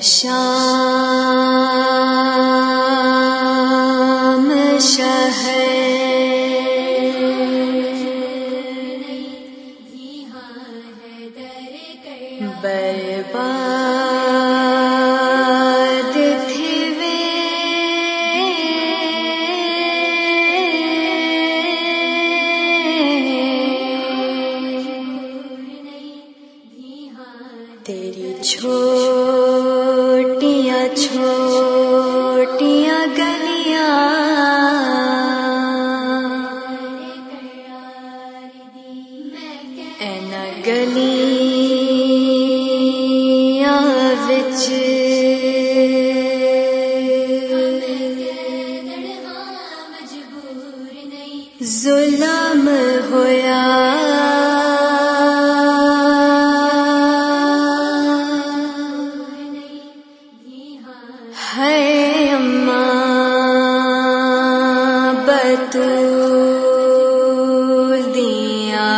شام شہر برباد تھے وے تیری چھوٹیاں چھوٹیاں گلیاں اینا گلیاں وچ ظلم ہویا ہے اماں بطول دیاں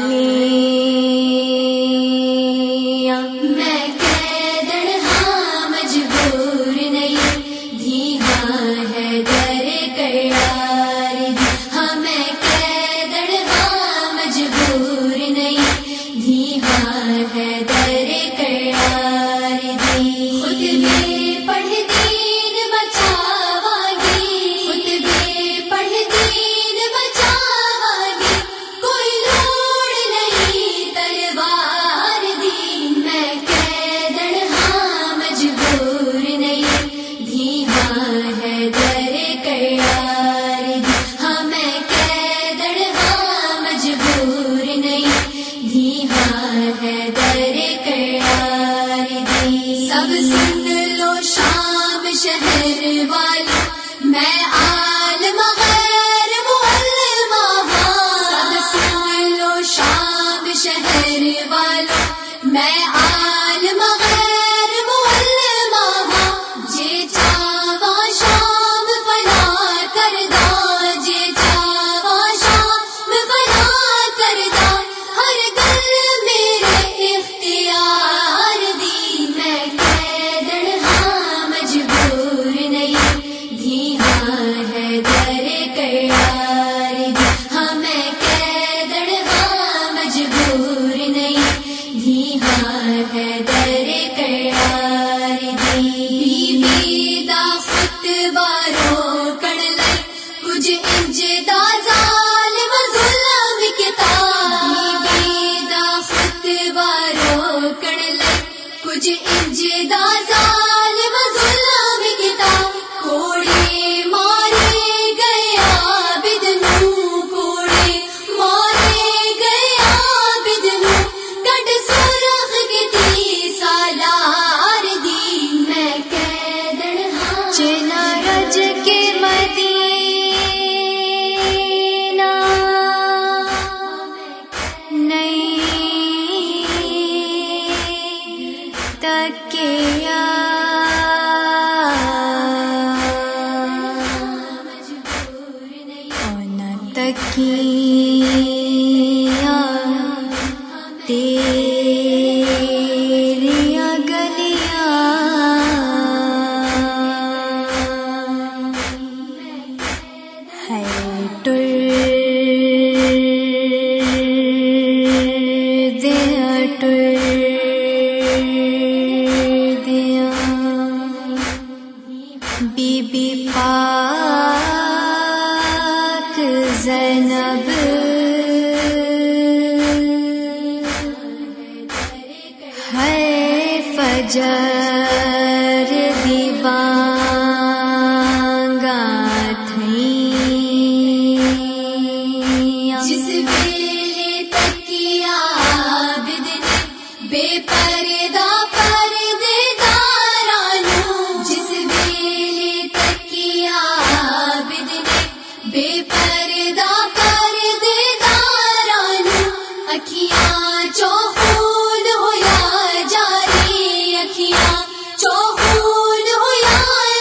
پلیاں میں قیدڑ ہاں مجبور نہیں دھی ہاں ہے در قرار دی ہاں میں قیدڑ ہاں مجبور نہیں دھی ہاں ہے در قرار دی خطبے پڑھ دین بچاواں گی خطبے پڑھ دین بچاواں گی کوئی لوڑ نہیں تلوار دی میں قیدڑ ہاں مجبور نہیں دھی ہاں ہے در قرار دی ہاں میں قیدڑ ہاں مجبور نہیں دھی ہاں ہے در قرار دی سب سن لو شام شہر والوں میں عالم غیر معلمہ ہاں سب سن لو شام شہر والوں میں عالم غیر معلمہ ہاں جے چاواں شام فنا کرداں جے چاواں شام فنا کرداں ہر گل میرے اختیار دی میں قیدڑ ہاں مجبور نہیں دھی ہاں ہے در قرار دی ہاں میں قیدڑ ہاں مجبور نہیں دھی ہاں ہے در قرار دی بی دا خطبہ روکن لئی کچھ انج دا ظالم ظلم کیتا بی دا خطبہ روکن لئی کچھ انج دا ظالم ظلم کیتا کوڑے مارے گئے عابد نوں کوڑے مارے گئے عابد نوں کٹ سرخ کیتی سالار دی میں قیدڑ ہاں چلا رج کے مدینہ نہیں تکیا نہ تکیا تیریاں گلیاں ہے ٹر دیا بی بی پاک زینب ہے فجر دی بانگاں تھیاں جس ویلے تکیا عابد نے بے پردہ پردے دارانوں جس ویلے تکیا عابد نے بے پردہ پردے دارانوں اکھیاں چو خون ہویا جاری اکھیاں چو خون ہویا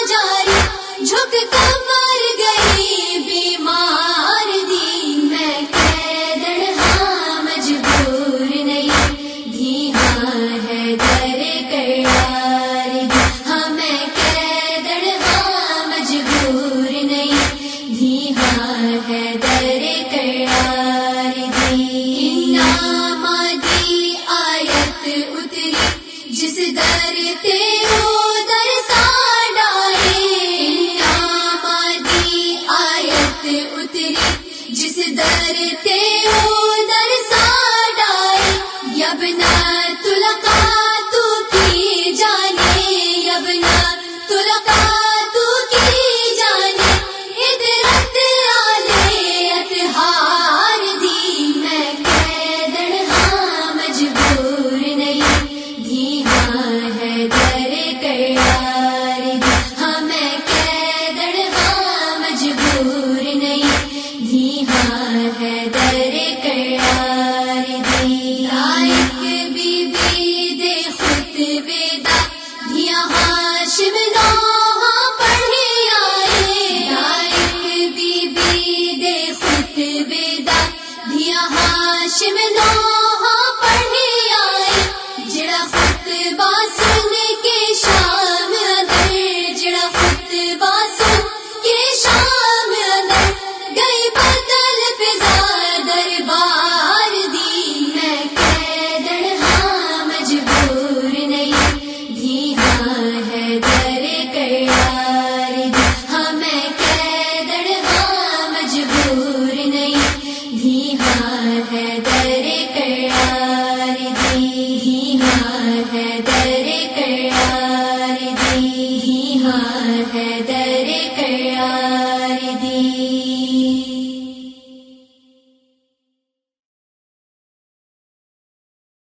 در تے ادھر ساڈائے آمادی آیت اتری جس در تے ادھر ساڈائے یبنا تلقا تو کی جانے یبنا تلقا تو کی جانے ادرت آلے اتہار دی میں قیدن ہاں مجبور نہیں دی ہاں ہے در قرار دی ہاں میں قیدن ہاں مجبور نہیں دی ہاں ہے در قرار دی لائق بی بی دے خطبے دا دیا ہاشم نوحہ پڑھی آئے لائق بی بی دے خطبے دا دیا ہاشم نوحہ پڑھی آئے جڑا خطبہ سن کے شام اندر جڑا خطبہ سن کے شام اندر گئی بدل فضا دربار دی میں قیدن ہاں مجبور نہیں دی ہاں ہے در قرار دی ہاں میں قیدن ہاں مجبور نہیں دی ہاں ہے در قرار دی ہاں ہے در قرار